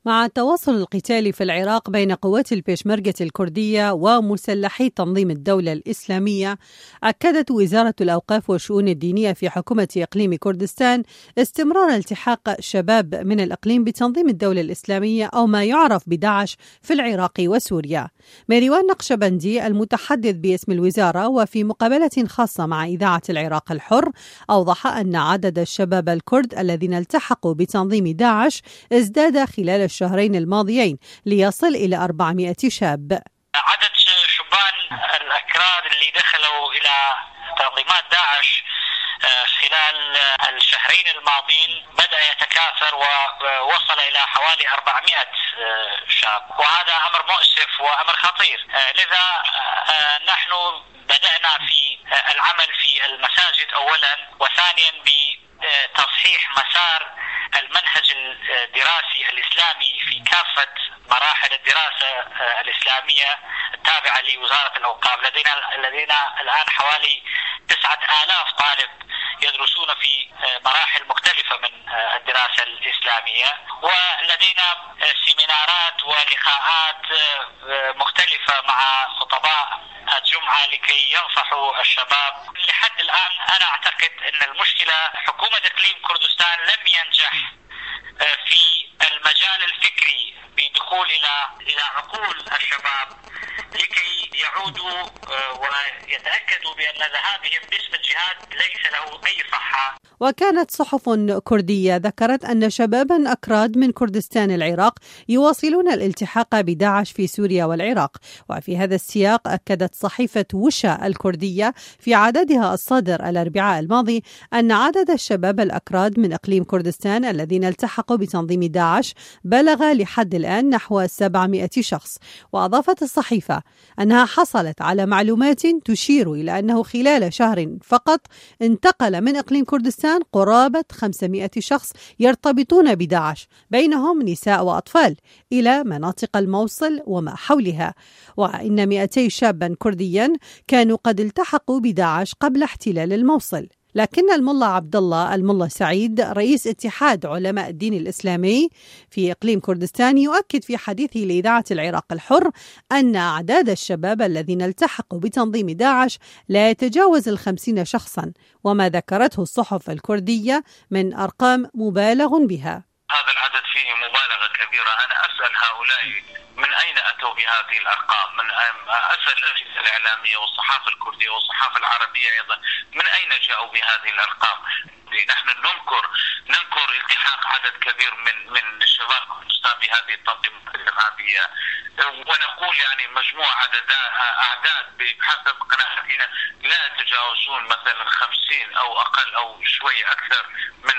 مع التواصل القتالي في العراق بين قوات البيشمركة الكردية ومسلحي تنظيم الدولة الإسلامية، أكدت وزارة الأوقاف والشؤون الدينية في حكومة إقليم كردستان استمرار التحاق شباب من الإقليم بتنظيم الدولة الإسلامية أو ما يعرف بداعش في العراق وسوريا. ميروان نقشبندي المتحدث باسم الوزارة وفي مقابلة خاصة مع إذاعة العراق الحر أوضح أن عدد الشباب الكرد الذين التحقوا بتنظيم داعش ازداد خلال الشهرين الماضيين ليصل إلى 400 شاب. عدد شبان الأكراد اللي دخلوا إلى تنظيمات داعش خلال الشهرين الماضيين بدأ يتكاثر ووصل إلى حوالي 400 شاب، وهذا أمر مؤسف وأمر خطير. لذا نحن بدأنا في العمل في المساجد أولا، وثانيا بتصحيح مسار المنهج الدراسي الإسلامي في كافة مراحل الدراسة الإسلامية التابعة لوزارة الأوقاف. لدينا الآن حوالي 9000 طالب يدرسون في مراحل مختلفة من الدراسة الإسلامية، ولدينا سيمينارات ولقاءات مختلفة مع خطباء الجمعة لكي ينصحوا الشباب. لحد الآن أنا أعتقد أن المشكلة حكومة إقليم كردستان لم ينجح في المجال الفكري بدخول إلى عقول الشباب لكي يعودوا ويتأكدوا بأن ذهابهم باسم الجهاد ليس له أي صحة. وكانت صحف كردية ذكرت أن شبابا أكراد من كردستان العراق يواصلون الالتحاق بداعش في سوريا والعراق. وفي هذا السياق أكدت صحيفة وشا الكردية في عددها الصادر الأربعاء الماضي أن عدد الشباب الأكراد من إقليم كردستان الذين التحقوا بتنظيم داعش بلغ لحد الآن نحو 700 شخص. وأضافت الصحيفة أنها حصلت على معلومات تشير إلى أنه خلال شهر فقط انتقل من إقليم كردستان قرابة 500 شخص يرتبطون بداعش، بينهم نساء وأطفال، إلى مناطق الموصل وما حولها. وإن 200 شابا كرديا كانوا قد التحقوا بداعش قبل احتلال الموصل. لكن الملا عبد الله الملا سعيد رئيس اتحاد علماء الدين الإسلامي في إقليم كردستان يؤكد في حديثه لإذاعة العراق الحر أن أعداد الشباب الذين التحقوا بتنظيم داعش لا يتجاوز 50 شخصا، وما ذكرته الصحف الكردية من أرقام مبالغ بها. هذا العدد فيه مبالغة كبيرة. أنا أسأل هؤلاء من أين أتوا بهذه الأرقام؟ أسأل الأجهزة الإعلامية والصحافة الكردية والصحافة العربية أيضا من أين جاءوا بهذه الأرقام؟ نحن ننكر التحاق عدد كبير من شباب كردستان بهذه التنظيمات الإرهابية، ونقول يعني مجموع أعداد بحسب قناعتنا لا يتجاوزون مثلا 50 أو أقل أو شوي أكثر من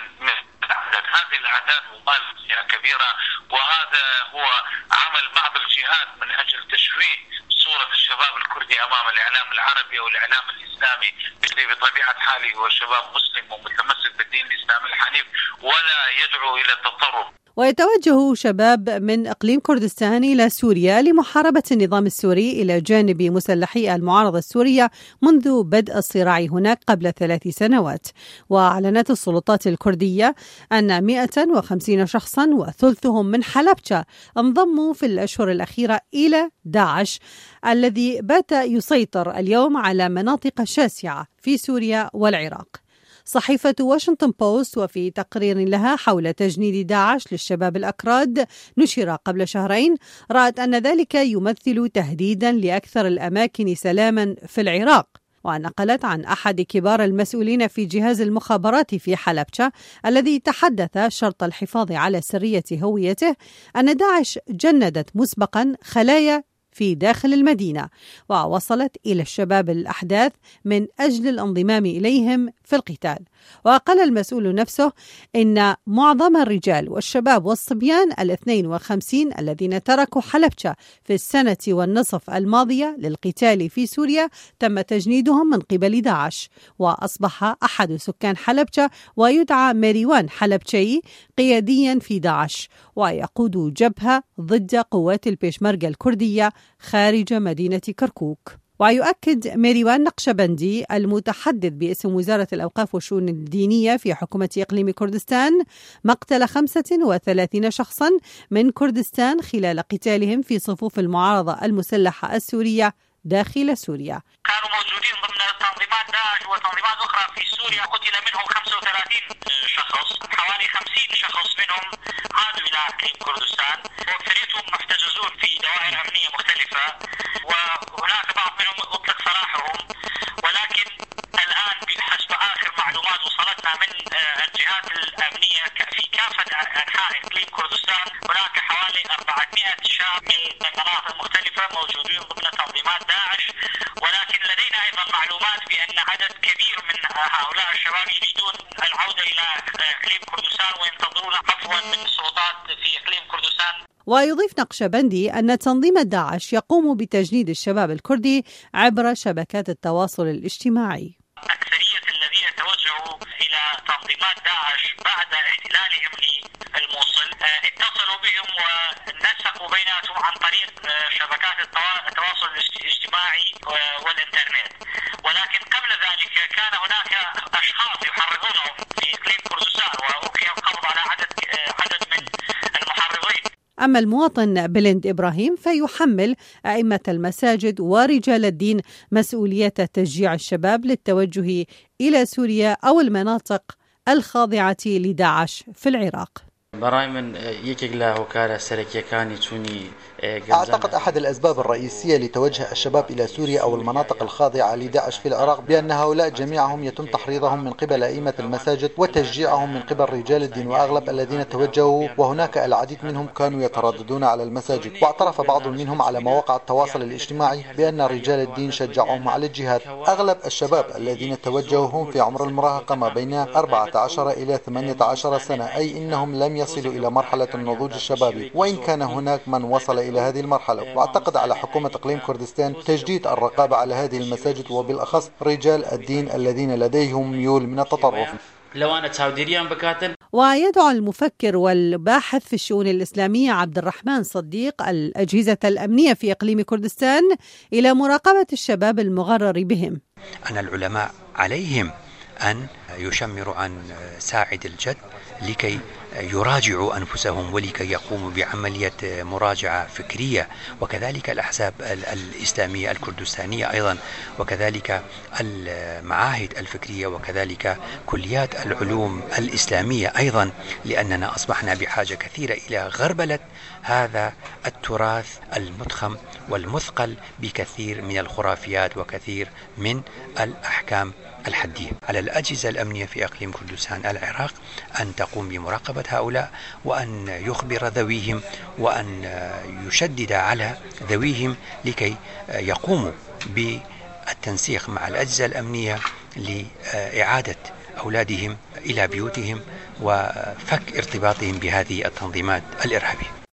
هذه الأعداد مبالغ فيها كبيرة. وهذا هو عمل بعض الجهات من أجل تشويه صورة الشباب الكردي أمام الإعلام العربي أو الإعلام الإسلامي، الذي بطبيعة حاله هو شباب مسلم ومتمسك بالدين الإسلامي الحنيف ولا يدعو إلى التطرف. ويتوجه شباب من إقليم كردستان إلى سوريا لمحاربة النظام السوري إلى جانب مسلحي المعارضة السورية منذ بدء الصراع هناك قبل 3 سنوات. وأعلنت السلطات الكردية أن 150 شخصا وثلثهم من حلبجة انضموا في الأشهر الأخيرة إلى داعش الذي بات يسيطر اليوم على مناطق شاسعة في سوريا والعراق. صحيفة واشنطن بوست وفي تقرير لها حول تجنيد داعش للشباب الأكراد نشر قبل شهرين رأت أن ذلك يمثل تهديدا لأكثر الأماكن سلاما في العراق. ونقلت عن أحد كبار المسؤولين في جهاز المخابرات في حلبجة الذي تحدث شرط الحفاظ على سرية هويته أن داعش جندت مسبقا خلايا في داخل المدينة ووصلت إلى الشباب الأحداث من أجل الانضمام إليهم في القتال. وقال المسؤول نفسه إن معظم الرجال والشباب والصبيان 52 الذين تركوا حلبجة في السنة والنصف الماضية للقتال في سوريا تم تجنيدهم من قبل داعش. وأصبح أحد سكان حلبجة ويدعى ميروان حلبجي قياديا في داعش ويقود جبهة ضد قوات البيشمركة الكردية خارج مدينة كركوك. ويؤكد ميريوان نقشبندي المتحدث باسم وزارة الأوقاف والشؤون الدينية في حكومة إقليم كردستان مقتل 35 شخصا من كردستان خلال قتالهم في صفوف المعارضة المسلحة السورية داخل سوريا. كانوا موجودين ضمن تنظيمات داعش وتنظيمات أخرى في سوريا، قتل منهم 35 شخص، حوالي 50 شخص منهم عادوا إلى إقليم كردستان وأكثريتهم محتجزون في دوائر أمنية مختلفة، وهناك بعض منهم أطلق سراحهم. ولكن الآن بحسب آخر معلومات وصلتنا من الجهات الأمنية في كافة أنحاء إقليم كردستان هناك حوالي 400 شاب من مناطق مختلفة موجودين ضمن تنظيمات داعش. ولكن لدينا أيضا معلومات بأن عدد كبير من هؤلاء الشباب يريدون العودة إلى إقليم كردستان وينتظرون عفوا من السلطات في إقليم كردستان. ويضيف نقشبندي أن تنظيم داعش يقوم بتجنيد الشباب الكردي عبر شبكات التواصل الاجتماعي. أكثرية الذين توجهوا إلى تنظيمات داعش بعد احتلالهم للموصل اتصلوا بهم ونسقوا بيناتهم عن طريق شبكات التواصل الاجتماعي والإنترنت. ولكن قبل ذلك كان هناك أشخاص يحرضونهم في إقليم كردستان وأوقع القبض على عدد من المحرضين. أما المواطن بلند إبراهيم فيحمل أئمة المساجد ورجال الدين مسؤولية تشجيع الشباب للتوجه إلى سوريا أو المناطق الخاضعة لداعش في العراق. أعتقد أحد الأسباب الرئيسية لتوجه الشباب إلى سوريا أو المناطق الخاضعة لداعش في العراق بأن هؤلاء جميعهم يتم تحريضهم من قبل أئمة المساجد وتشجيعهم من قبل رجال الدين، وأغلب الذين توجهوا وهناك العديد منهم كانوا يترددون على المساجد، واعترف بعض منهم على مواقع التواصل الاجتماعي بأن رجال الدين شجعوهم على الجهاد. أغلب الشباب الذين توجهوا هم في عمر المراهقة ما بين 14 إلى 18 سنة، أي إنهم لم يصلوا إلى مرحلة النضوج الشبابي، وإن كان هناك من وصل إلى هذه المرحلة. واعتقد على حكومة إقليم كردستان تجديد الرقابة على هذه المساجد وبالأخص رجال الدين الذين لديهم ميول من التطرف. ويدعو المفكر والباحث في الشؤون الإسلامية عبد الرحمن صديق الأجهزة الأمنية في إقليم كردستان إلى مراقبة الشباب المغرر بهم. أن العلماء عليهم أن يشمروا عن ساعد الجد لكي يراجعوا أنفسهم ولكي يقوموا بعملية مراجعة فكرية، وكذلك الأحزاب الإسلامية الكردستانية أيضا، وكذلك المعاهد الفكرية، وكذلك كليات العلوم الإسلامية أيضا، لأننا أصبحنا بحاجة كثيرة إلى غربلة هذا التراث المضخم والمثقل بكثير من الخرافيات وكثير من الأحكام الحدية. على الأجهزة الأمنية في إقليم كردستان العراق أن تقوم بمراقبة هؤلاء، وأن يخبر ذويهم، وأن يشدد على ذويهم لكي يقوموا بالتنسيق مع الأجهزة الأمنية لإعادة أولادهم إلى بيوتهم وفك ارتباطهم بهذه التنظيمات الإرهابية.